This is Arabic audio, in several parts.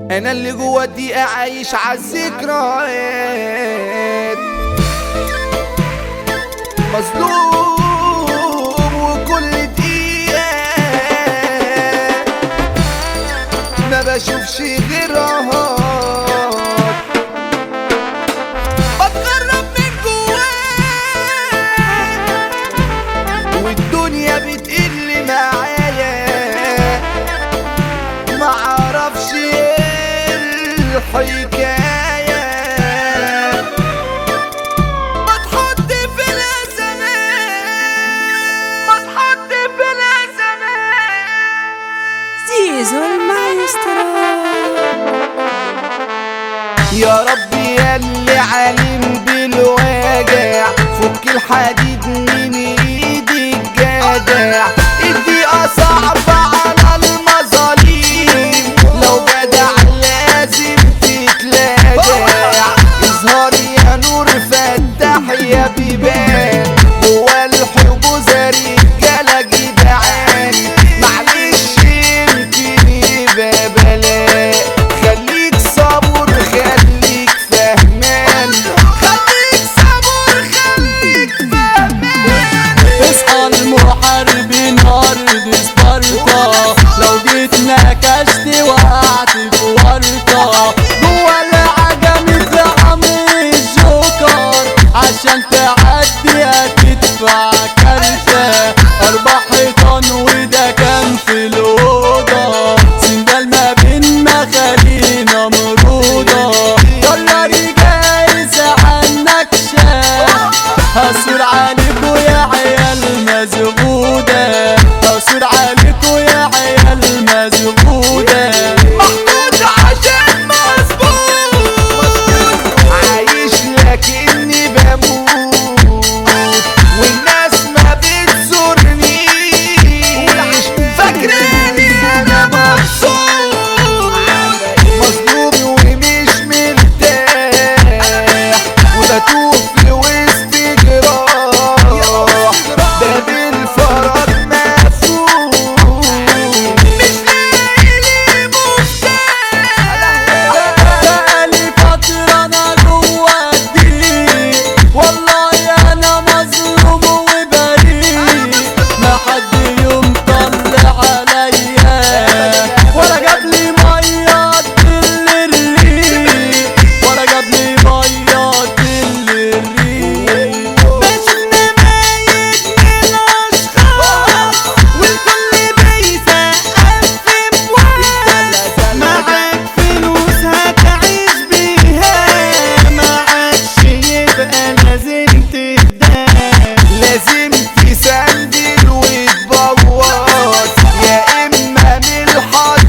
انا اللي جوا الدقيقة عايش عالذكريات، مظلوم وكل دقيقة ما بشوفش غيرها، بتقرب من جواك والدنيا بتقل معايا، معرفش ايه الحكاية، بتحط في الأزمات، زيزو المايسترو. يا ربي ياللي عليم بالواجع، فك الحديد من ايدي الجدع، الدقيقة صعبة على المظاليم، لو جدع لازم تتلاجع، اظهر يا نور فتح يا بيبان، جوا الحجوز رجالة جدعان، معلش يمكن يبقى بلاء، خليك صبور خليك فهمان، خليك صبور خليك فهمان. اصحى المحاربين أرض سبارتا، لو جيت نكشت وقعت في ورطة، جوا العجم في عمر الجوكر، عشان تعدي هتدفع كارتة، 4 حيطان وده كان في الأوضة، سندال ما بين مخالينا مرودة، دولاري جايز عنك شاف، هصور عليكوا يا عيال مزغودة، هصور عليكوا يا عيال مزغودة، محطوط عشان مظبوط، عايش لكني بموت، والناس ما بتزورنيش، فاكراني انا مبسوط، مظلوم ومش مرتاح، وبتوه في وسط جراح، باب الفرج مقفول، مش لاقي لي مفتاح. بقالي فترة أنا جوا الضيق، والله أنا مظلوم وبريء، ما حد يوم طلع عليا، ولا جابلي مية تدل الريق، ولا جابلي مية تدل الريق. بشوفنا ميت من الأشخاص، والكل بيسقف في بواب، معاك فلوس هتعيش بيها، معكش يبقى لازم تهدى، لازم تسندل وتبوظ، يا إما من الحد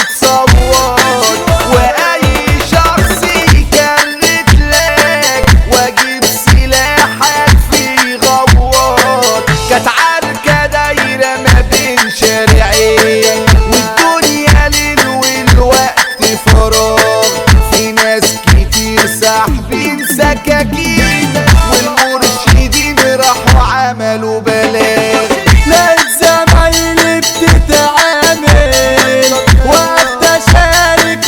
تصوت، وأي شخص يكرت لك، واجيب سلاحك في غوات، كانت عركة دايرة ما بين شارعين، والدنيا ليل والوقت فراغ، في ناس كتير ساحبين سكاكين، والمرشدين راحوا عملوا بلاغ، لقيت زمايلي بتتعامل، وقفت اشارك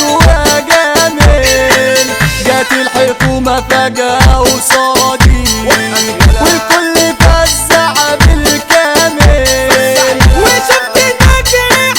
واجامل، جات الحكومة فجأة قصادي، والكل فزع بالكامل، وشفت تجريح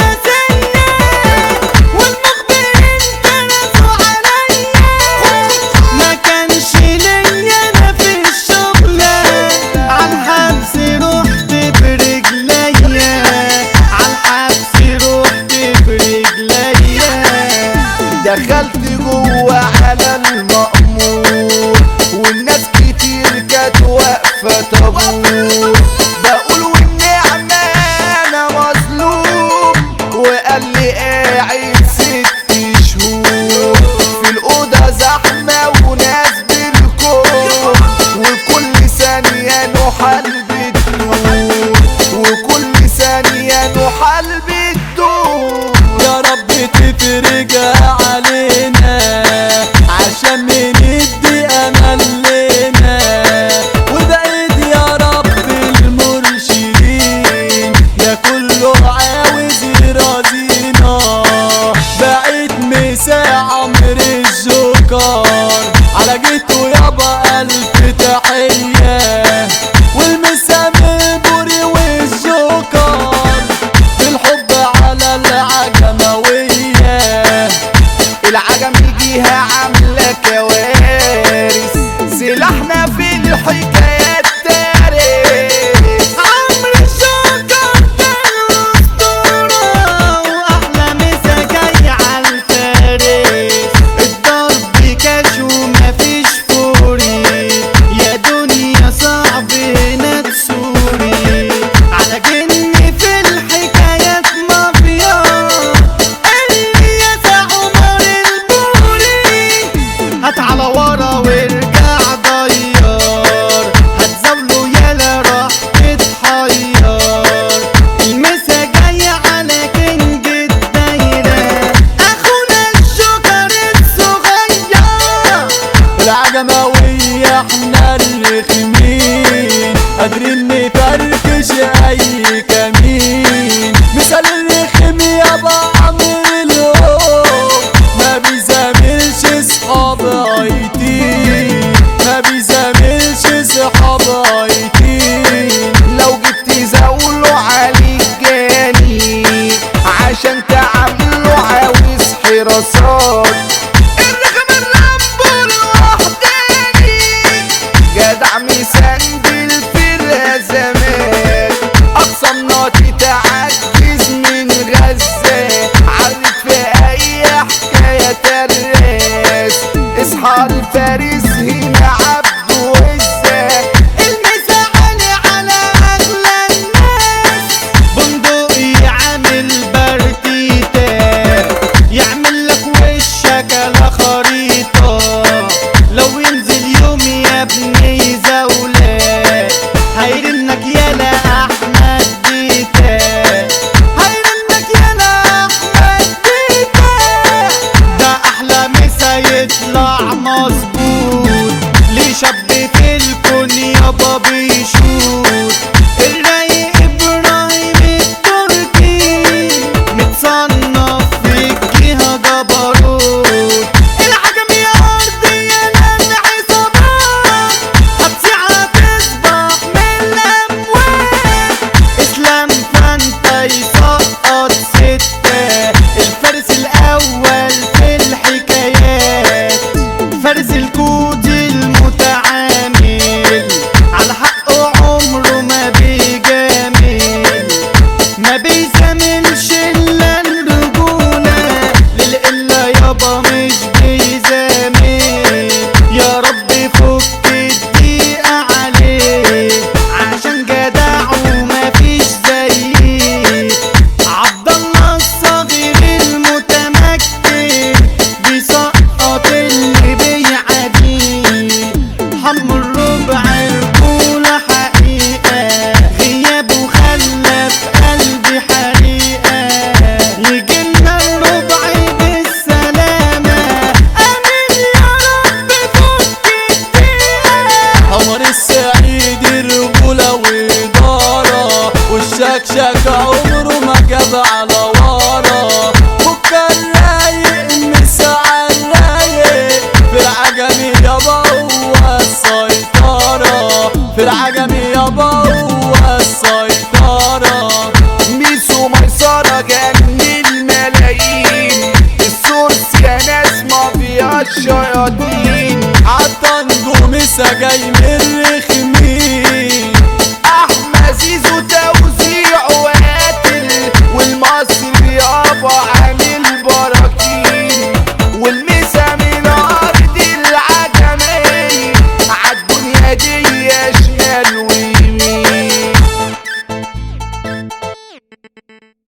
وزنات، والمخبرين كنسوا عليا، ما كانش ليا انا في الشغل، عالحبس رحت برجليا، عالحبس رحت برجليا، دخلت جوا على المأمور، والناس كتير كانت واقفة طابور، بقول والنعمة أنا مظلوم، وقال لي قاعد 6 شهور، في الأوضة زحمة وناس بالكون، وكل ثانية نحال بتدور، وكل ثانية نحال بتدور. يا رب تفرجها علينا، عشان من ندي امل لنا، وبعيد يا رب المرشدين، يا كله عاوز يراضينا، بعيد العجم يجيها عاملة كوارث، سلاحنا في الحكايات تاريخ. عمرو شكر ده الأسطورة، وأحلى مسا جاي عالفارس. الضرب كاش ومفيش فوري، يا دنيا صعب هنا تسوري. على جن في الحكايات مافيا، الياس عمر البوري. هات على ورا وارجع ضيار، هتزاوله يالا راح تتحير. المسا جاي على كينج الدايرة، اخونا الشجر الصغير. العجماوية احنا الرخمين، قادرين نفركش اي كمين. مثال الرخم يابا عمرو الهوب، ما بيزاملش صحاب ايتين، ما بيزاملش صحاب ايتين. لو جبت زاوله عليك جاني، عشان تعمله عاوز حراسات. الرخم الرامبو الوحداني، جدع مسندل في الازمات. اقسامناتي تعجز من غزة، عارف في اي حكاية تراس. اصحى الفارس هنا عبده وزة، المسا عالي على اغلى الناس. بندقي عامل بارتيتا، يعمل لك وشك على خريطة. لو ينزل يوم يا ابني زولة، هيرنك يالا احمد بيتا، هيرنك يالا احمد بيتا. ده احلى مسا يطلع مظبوط، ليه شاب في الكون يابا بيشوط. الرايق ابراهيم التركي، متصنف في الجهة جبروت. العجم يا ارض يا العصابات، هتصيع هتصبح من الاموات. اسلام فانتا يسقط ستة، الفارس الاول في الحكايات. فارس الكود المتعامل، على حقه عمره ما بيجامل. ما بيزاملش الا الرجولة، للقلة يابا مش بيزامل. يا رب فك الضيقة عليه، عشان جدع ومفيش زيه. عبدالله الصغير المتمكن، بيسقط اللي بيعاديه. حمو الربع رجولة حقيقة، غيابه خلى في قلبي حريقة. يجيلنا الربع بالسلامة، آمين يا رب فك الضيقة. قمر السعيد رجولة وإدارة، والشكشك عمره ما جاب على ورا. فك الرايق مسا عالرايق، في العجم يابا هو السيطرة، في العجم يابا هو السيطرة. ميسو ميسرة جن الملايين، السورس يا ناس مافيا الشياطين. عالطنجو مسا جاي من الرخمين، احمد زيزو توزيع وقاتل، والمصري يابا